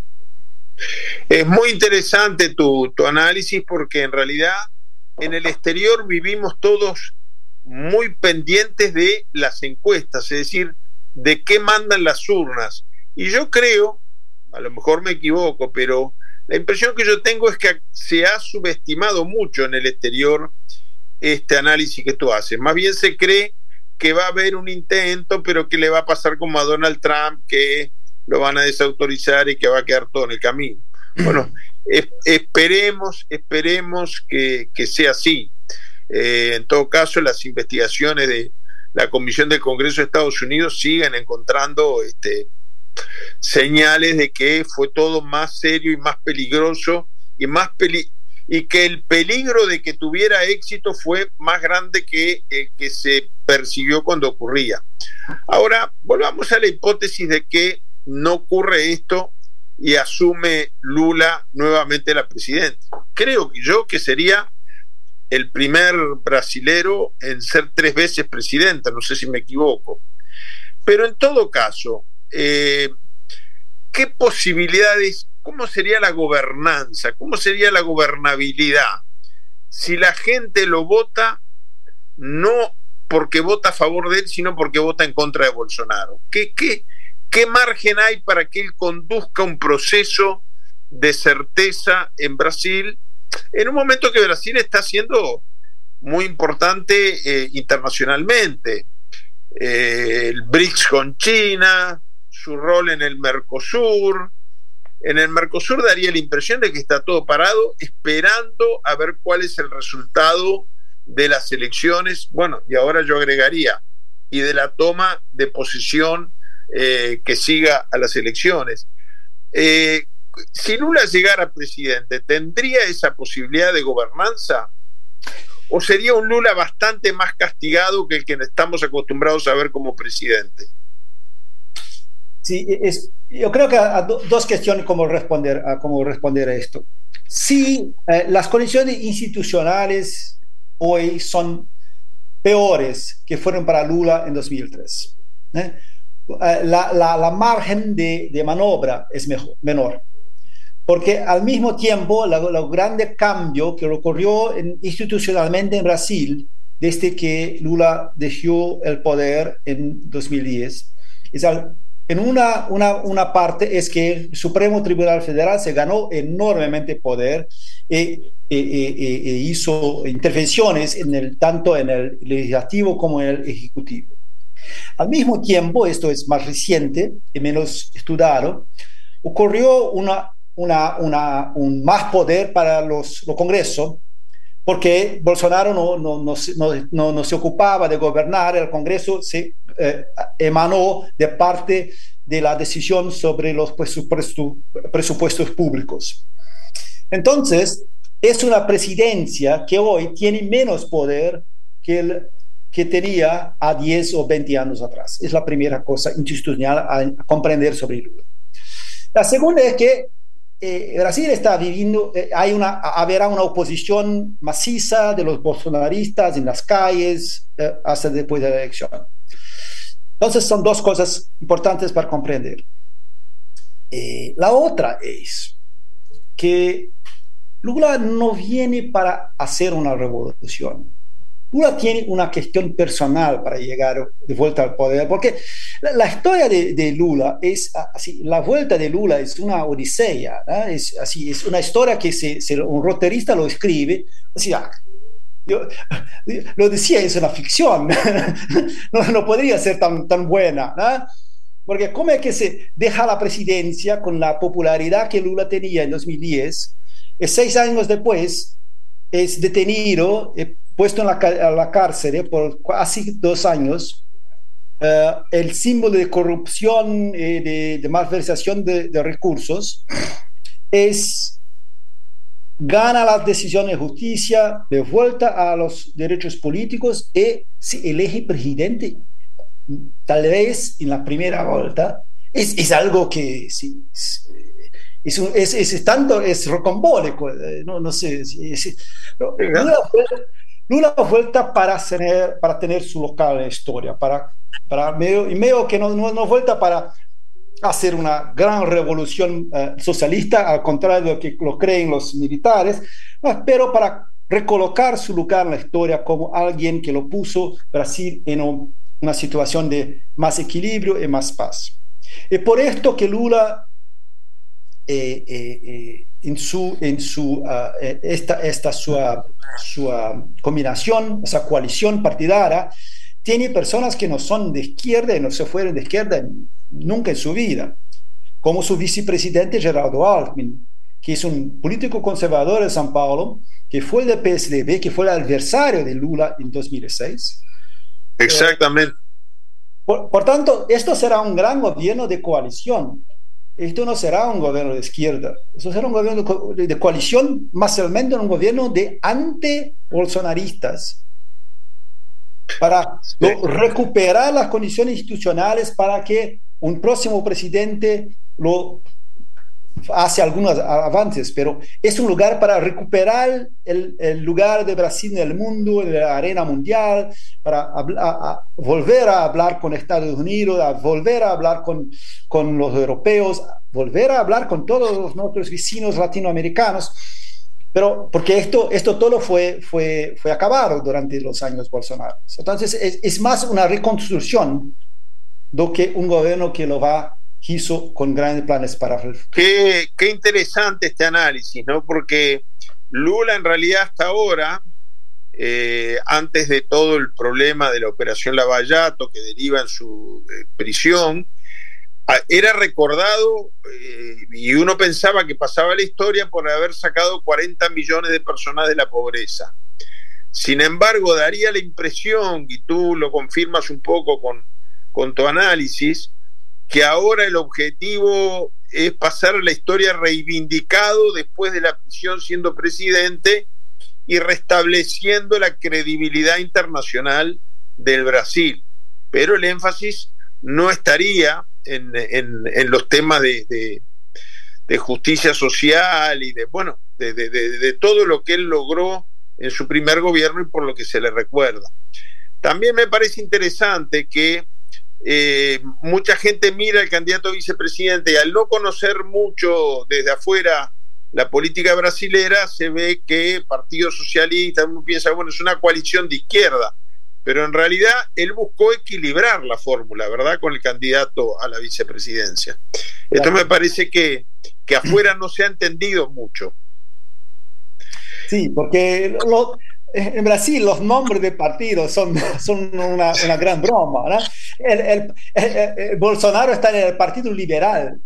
Speaker 4: Es muy interesante tu análisis, porque en realidad en el exterior vivimos todos muy pendientes de las encuestas, es decir, de qué mandan las urnas. Y yo creo, a lo mejor me equivoco, pero la impresión que yo tengo es que se ha subestimado mucho en el exterior este análisis que tú haces. Más bien se cree que va a haber un intento, pero que le va a pasar como a Donald Trump, que lo van a desautorizar y que va a quedar todo en el camino. Bueno, esperemos que sea así. En todo caso, las investigaciones de la Comisión del Congreso de Estados Unidos siguen encontrando señales de que fue todo más serio y más peligroso y que el peligro de que tuviera éxito fue más grande que el que se percibió cuando ocurría. Ahora, volvamos a la hipótesis de que no ocurre esto y asume Lula nuevamente la presidencia. Creo yo que sería el primer brasilero en ser 3 veces presidente, no sé si me equivoco. Pero en todo caso, ¿qué posibilidades, cómo sería la gobernanza, cómo sería la gobernabilidad si la gente lo vota no porque vota a favor de él, sino porque vota en contra de Bolsonaro? ¿Qué margen hay para que él conduzca un proceso de certeza en Brasil, en un momento que Brasil está siendo muy importante internacionalmente? El BRICS con China, su rol en el Mercosur. En el Mercosur daría la impresión de que está todo parado, esperando a ver cuál es el resultado de las elecciones. Bueno, y ahora yo agregaría, y de la toma de posesión que siga a las elecciones. Si Lula llegara presidente, ¿tendría esa posibilidad de gobernanza? ¿O sería un Lula bastante más castigado que el que estamos acostumbrados a ver como presidente?
Speaker 6: Sí, yo creo que hay dos cuestiones cómo responder a esto. Sí, las condiciones institucionales hoy son peores que fueron para Lula en 2003. La margen de maniobra es menor. Porque al mismo tiempo, el grande cambio que ocurrió institucionalmente en Brasil desde que Lula dejó el poder en 2010, en una parte es que el Supremo Tribunal Federal se ganó enormemente poder e hizo intervenciones tanto en el legislativo como en el ejecutivo. Al mismo tiempo, esto es más reciente y menos estudiado, ocurrió un más poder para los Congresos, porque Bolsonaro no se ocupaba de gobernar. El Congreso se emanó de parte de la decisión sobre los presupuestos públicos. Entonces, es una presidencia que hoy tiene menos poder que tenía a 10 o 20 años atrás. Es la primera cosa institucional a comprender sobre Lula. La segunda es que Brasil está viviendo, habrá una oposición maciza de los bolsonaristas en las calles hasta después de la elección. Entonces son dos cosas importantes para comprender. La otra es que Lula no viene para hacer una revolución. Lula tiene una cuestión personal para llegar de vuelta al poder, porque la historia de Lula es así, la vuelta de Lula es una odisea, ¿no? Es una historia que un roterista lo escribe, o sea, yo lo decía, es una ficción, no podría ser tan buena, ¿no? Porque cómo es que se deja la presidencia con la popularidad que Lula tenía en 2010, y 6 años después es detenido, puesto en la cárcel por casi 2 años, el símbolo de corrupción, de malversación de recursos, gana las decisiones de justicia, de vuelta a los derechos políticos y se elige presidente, tal vez en la primera vuelta. Es algo que es rocambólico, no sé. Lula vuelta para tener su local en la historia, medio que no vuelta para hacer una gran revolución socialista, al contrario de lo que lo creen los militares, pero para recolocar su lugar en la historia como alguien que lo puso Brasil en una situación de más equilibrio y más paz. Y por esto que Lula en su combinación, esa coalición partidaria, tiene personas que no son de izquierda y no se fueron de izquierda nunca en su vida, como su vicepresidente Geraldo Alckmin, que es un político conservador de São Paulo, que fue del PSDB, que fue el adversario de Lula en 2006.
Speaker 4: Exactamente.
Speaker 6: Por tanto, esto será un gran gobierno de coalición. Esto no será un gobierno de izquierda, eso será un gobierno de coalición, más realmente un gobierno de anti-bolsonaristas, para recuperar las condiciones institucionales para que un próximo presidente lo hace algunos avances, pero es un lugar para recuperar el lugar de Brasil en el mundo, en la arena mundial, para volver a hablar con Estados Unidos, a volver a hablar con los europeos, volver a hablar con todos nuestros vecinos latinoamericanos, pero porque esto todo fue acabado durante los años Bolsonaro. Entonces es más una reconstrucción do que un gobierno que lo hizo con grandes planes para...
Speaker 4: Qué interesante este análisis, ¿no? Porque Lula en realidad hasta ahora, antes de todo el problema de la operación Lavallato que deriva en su prisión, era recordado y uno pensaba que pasaba la historia por haber sacado 40 millones de personas de la pobreza. Sin embargo, daría la impresión, y tú lo confirmas un poco con tu análisis, que ahora el objetivo es pasar la historia reivindicado después de la prisión siendo presidente y restableciendo la credibilidad internacional del Brasil. Pero el énfasis no estaría en los temas de justicia social y de todo lo que él logró en su primer gobierno y por lo que se le recuerda. También me parece interesante que mucha gente mira al candidato a vicepresidente y al no conocer mucho desde afuera la política brasilera, se ve que Partido Socialista, uno piensa, bueno, es una coalición de izquierda, pero en realidad él buscó equilibrar la fórmula, ¿verdad?, con el candidato a la vicepresidencia. Esto me parece que afuera no se ha entendido mucho.
Speaker 6: Sí, porque en Brasil los nombres de partidos son una gran broma, ¿no? El Bolsonaro está en el Partido Liberal.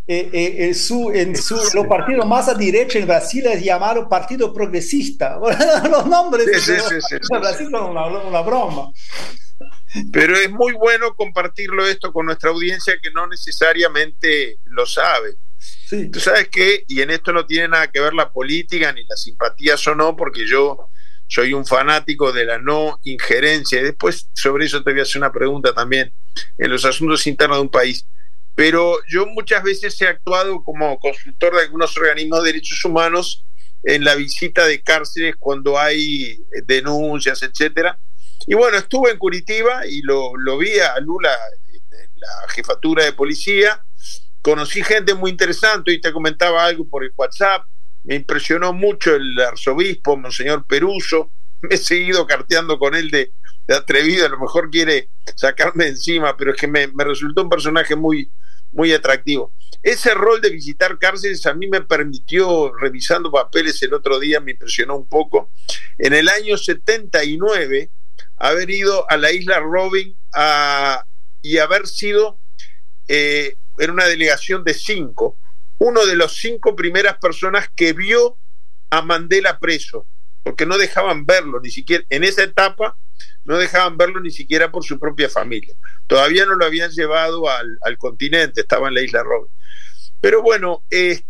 Speaker 6: Los partidos más a derecha en Brasil es llamado Partido Progresista. Los nombres de Brasil son una broma.
Speaker 4: Pero es muy bueno compartirlo esto con nuestra audiencia que no necesariamente lo sabe. Sí. Tú sabes que, y en esto no tiene nada que ver la política ni las simpatías o no, porque yo soy un fanático de la no injerencia, y después sobre eso te voy a hacer una pregunta también en los asuntos internos de un país. pero yo muchas veces he actuado como consultor de algunos organismos de derechos humanos en la visita de cárceles cuando hay denuncias, etcétera. Y bueno, estuve en Curitiba y lo vi a Lula en la jefatura de policía. Conocí gente muy interesante, y te comentaba algo por el WhatsApp. Me impresionó mucho el arzobispo, Monseñor Peruso. Me he seguido carteando con él de atrevido, a lo mejor quiere sacarme de encima, pero es que me resultó un personaje muy, muy atractivo. Ese rol de visitar cárceles a mí me permitió, revisando papeles el otro día, me impresionó un poco, en el año 79, haber ido a la isla Robben y haber sido en una delegación de 5, uno de los 5 primeras personas que vio a Mandela preso, porque no dejaban verlo, ni siquiera en esa etapa, no dejaban verlo ni siquiera por su propia familia. Todavía no lo habían llevado al continente, estaba en la isla Robben. Pero bueno,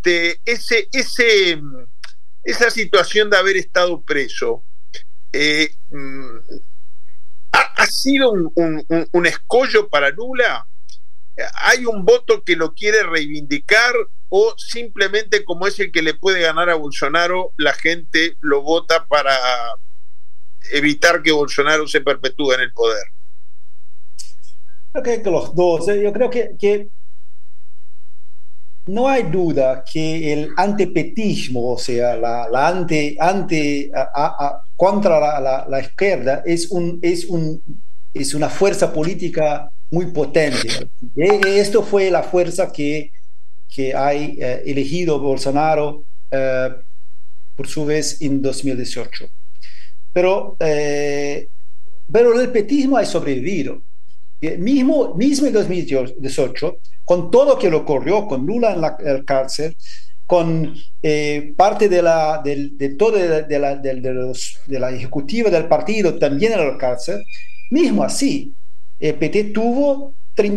Speaker 4: esa situación de haber estado preso ha sido un escollo para Lula. ¿Hay un voto que lo quiere reivindicar o simplemente, como es el que le puede ganar a Bolsonaro, la gente lo vota para evitar que Bolsonaro se perpetúe en el poder?
Speaker 6: Yo creo que los dos. Yo creo que no hay duda que el antipetismo, o sea, contra la izquierda es una fuerza política muy potente. Esto fue la fuerza que ha elegido Bolsonaro por su vez en 2018. Pero el petismo ha sobrevivido. Mismo en 2018, con todo lo que le ocurrió, con Lula en la cárcel, con parte de la ejecutiva del partido también en la cárcel, mismo así, el PT tuvo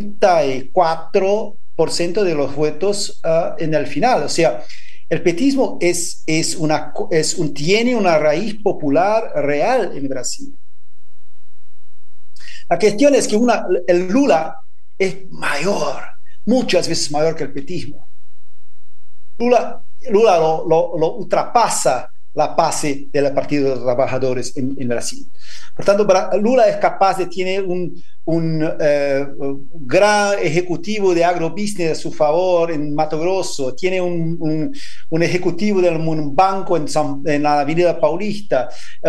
Speaker 6: 34% de los votos en el final. O sea, el petismo tiene una raíz popular real en Brasil. La cuestión es que el Lula es mayor, muchas veces mayor que el petismo. Lula lo ultrapasa la base del Partido de los Trabajadores en Brasil. Por tanto, Lula es capaz de tener un gran ejecutivo de agrobusiness a su favor en Mato Grosso, tiene un ejecutivo del banco en la Avenida Paulista,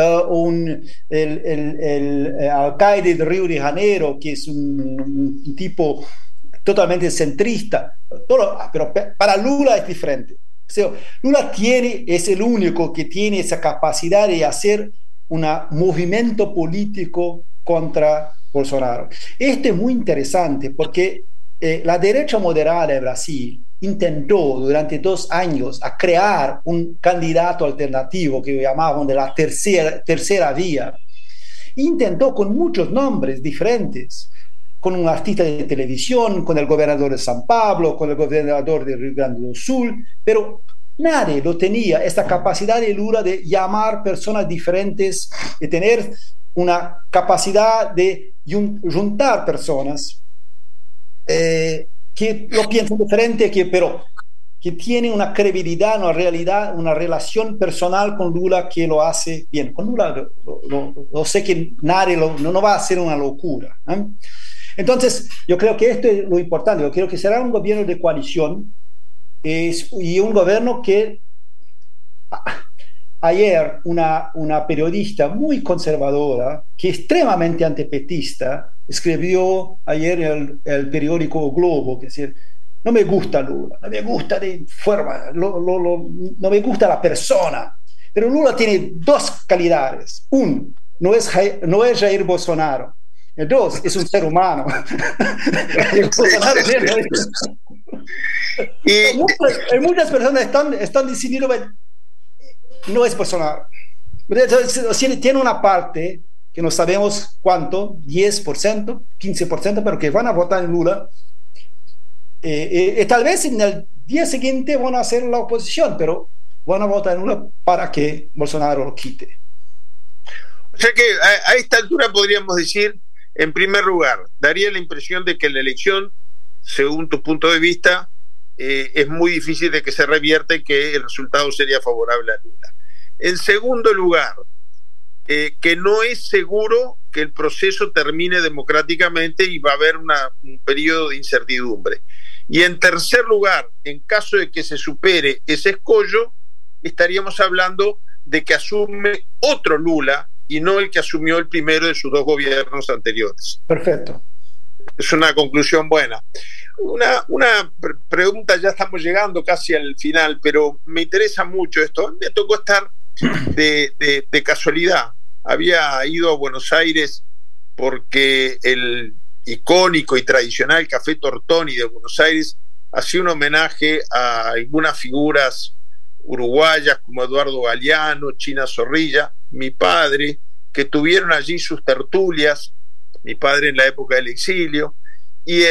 Speaker 6: el alcalde de Río de Janeiro, que es un tipo totalmente centrista, pero para Lula es diferente. O sea, Lula es el único que tiene esa capacidad de hacer un movimiento político contra Bolsonaro. Esto es muy interesante porque la derecha moderada de Brasil intentó durante 2 años a crear un candidato alternativo que llamaban de la tercera vía. Intentó con muchos nombres diferentes, con un artista de televisión, con el gobernador de San Pablo, con el gobernador de Río Grande do Sul, pero nadie lo tenía, esta capacidad de Lula de llamar personas diferentes, de tener una capacidad de juntar personas que lo piensan diferente, pero que tienen una credibilidad, una realidad, una relación personal con Lula que lo hace bien. Con Lula lo sé que nadie no va a hacer una locura, ¿eh? Entonces, yo creo que esto es lo importante. Yo creo que será un gobierno de coalición y un gobierno que ayer una periodista muy conservadora, que es extremadamente antipetista, escribió ayer en el periódico O Globo, que es decir, no me gusta Lula, no me gusta de forma, no me gusta la persona, pero Lula tiene 2 calidades. Uno, no es Jair Bolsonaro. El 2, es un ser humano. Y muchas personas están diciendo no es Bolsonaro. Tiene una parte que no sabemos cuánto, 10%, 15%, pero que van a votar en Lula. Tal vez en el día siguiente van a hacer la oposición, pero van a votar en Lula para que Bolsonaro lo quite.
Speaker 4: O sea que a esta altura podríamos decir, en primer lugar, daría la impresión de que la elección según tu punto de vista, es muy difícil de que se revierta y que el resultado sería favorable a Lula. En segundo lugar, que no es seguro que el proceso termine democráticamente y va a haber un periodo de incertidumbre. Y en tercer lugar, en caso de que se supere ese escollo, estaríamos hablando de que asume otro Lula y no el que asumió el primero de sus dos gobiernos anteriores.
Speaker 6: Perfecto.
Speaker 4: Es una conclusión buena. Una pregunta, ya estamos llegando casi al final, pero me interesa mucho esto. Me tocó estar de casualidad. Había ido a Buenos Aires porque el icónico y tradicional Café Tortoni de Buenos Aires hacía un homenaje a algunas figuras uruguayas como Eduardo Galeano, China Zorrilla, mi padre, que tuvieron allí sus tertulias, mi padre en la época del exilio, y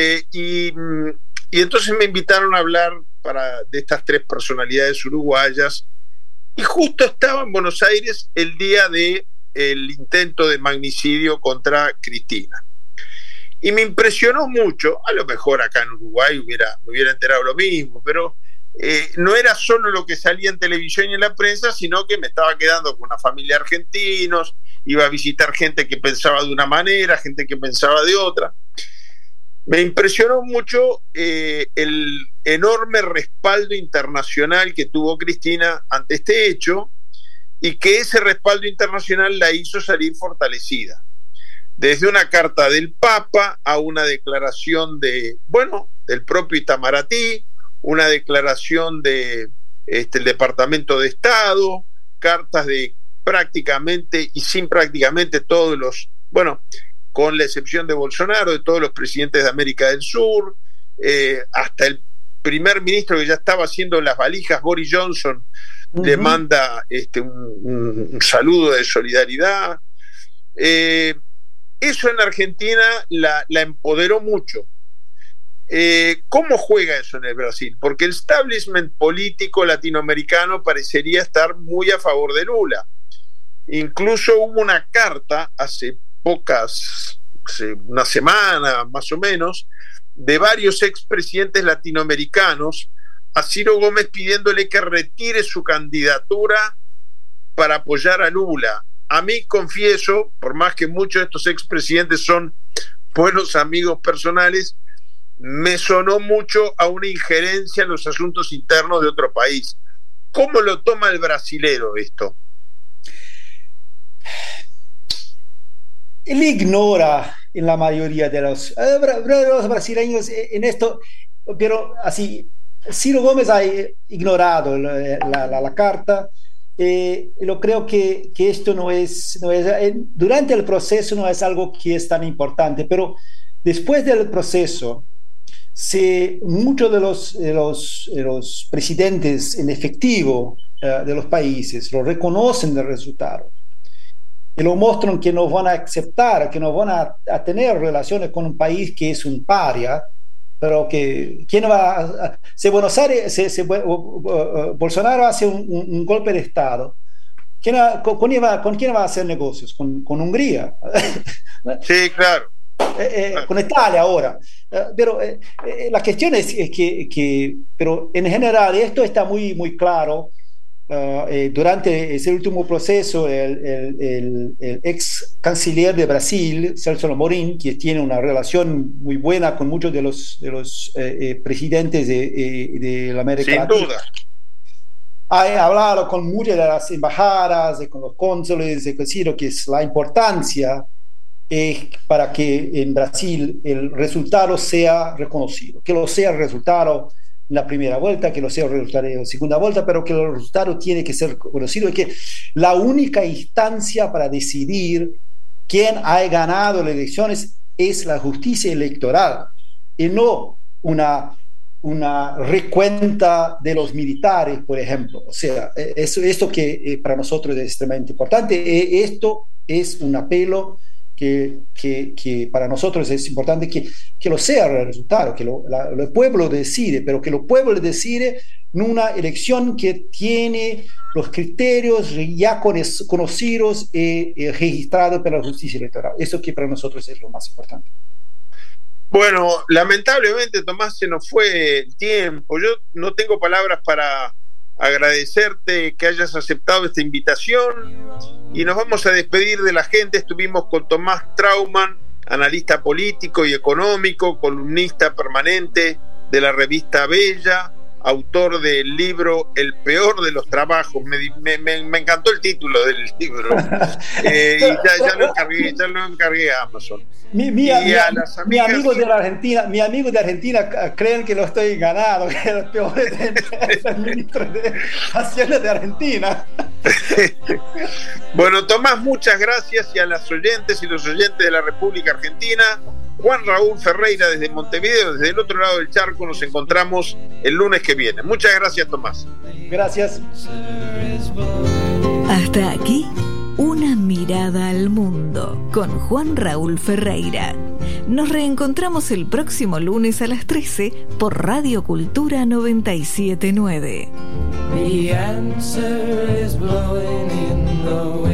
Speaker 4: entonces me invitaron a hablar de estas tres personalidades uruguayas, y justo estaba en Buenos Aires el día del intento de magnicidio contra Cristina. Y me impresionó mucho, a lo mejor acá en Uruguay me hubiera enterado lo mismo, pero no era solo lo que salía en televisión y en la prensa, sino que me estaba quedando con una familia de argentinos, iba a visitar gente que pensaba de una manera, gente que pensaba de otra. Me impresionó mucho el enorme respaldo internacional que tuvo Cristina ante este hecho, y que ese respaldo internacional la hizo salir fortalecida. Desde una carta del Papa a una declaración del propio Itamaraty, una declaración del Departamento de Estado, cartas de prácticamente y sin prácticamente todos los, con la excepción de Bolsonaro, de todos los presidentes de América del Sur, hasta el primer ministro que ya estaba haciendo las valijas, Boris Johnson, le manda un saludo de solidaridad. Eso en Argentina la empoderó mucho. ¿Cómo juega eso en el Brasil? Porque el establishment político latinoamericano parecería estar muy a favor de Lula. Incluso hubo una carta hace una semana más o menos, de varios expresidentes latinoamericanos a Ciro Gómez pidiéndole que retire su candidatura para apoyar a Lula. A mí, confieso, por más que muchos de estos expresidentes son buenos amigos personales, me sonó mucho a una injerencia en los asuntos internos de otro país. ¿Cómo lo toma el brasilero esto?
Speaker 6: Él ignora en la mayoría de los brasileños en esto, pero así, Ciro Gómez ha ignorado la carta. Yo creo que esto no es durante el proceso no es algo que es tan importante, pero después del proceso, muchos de los presidentes en efectivo de los países lo reconocen el resultado y lo muestran que no van a aceptar, que no van a tener relaciones con un país que es un paria, pero que ¿quién va si Buenos Aires, Bolsonaro hace un golpe de Estado, ¿con quién va a hacer negocios? Con Hungría.
Speaker 4: Sí, claro.
Speaker 6: Con Italia ahora. Pero la cuestión es que pero en general esto está muy, muy claro. Durante ese último proceso, el ex canciller de Brasil, Celso Amorim, que tiene una relación muy buena con muchos de los presidentes de la América Latina,
Speaker 4: sin duda,
Speaker 6: ha hablado con muchas de las embajadas, con los cónsules, decir que es la importancia para que en Brasil el resultado sea reconocido, que lo sea el resultado en la primera vuelta, que lo sea el resultado en la segunda vuelta, pero que el resultado tiene que ser conocido y que la única instancia para decidir quién ha ganado las elecciones es la justicia electoral y no una recuenta de los militares, por ejemplo. O sea, esto que para nosotros es extremadamente importante. Esto es un apelo que para nosotros es importante que lo sea el resultado, que el pueblo decide, pero que el pueblo decide en una elección que tiene los criterios ya conocidos y registrados por la justicia electoral. Eso que para nosotros es lo más importante.
Speaker 4: Bueno, lamentablemente, Tomás, se nos fue el tiempo. Yo no tengo palabras para agradecerte que hayas aceptado esta invitación y nos vamos a despedir de la gente. Estuvimos con Tomás Trauman, analista político y económico, columnista permanente de la revista Bella, autor del libro El peor de los trabajos. Me encantó el título del libro. Y ya lo encargué a Amazon.
Speaker 6: Mi amigo de Argentina creen que lo estoy ganando, que el peor es el ministro de Hacienda de Argentina.
Speaker 4: Bueno, Tomás, muchas gracias, y a las oyentes y los oyentes de la República Argentina. Juan Raúl Ferreira desde Montevideo, desde el otro lado del charco. Nos encontramos el lunes que viene. Muchas gracias, Tomás.
Speaker 6: Gracias.
Speaker 3: Hasta aquí, una mirada al mundo con Juan Raúl Ferreira. Nos reencontramos el próximo lunes a las 13 por Radio Cultura 97.9.
Speaker 2: The answer is blowing in the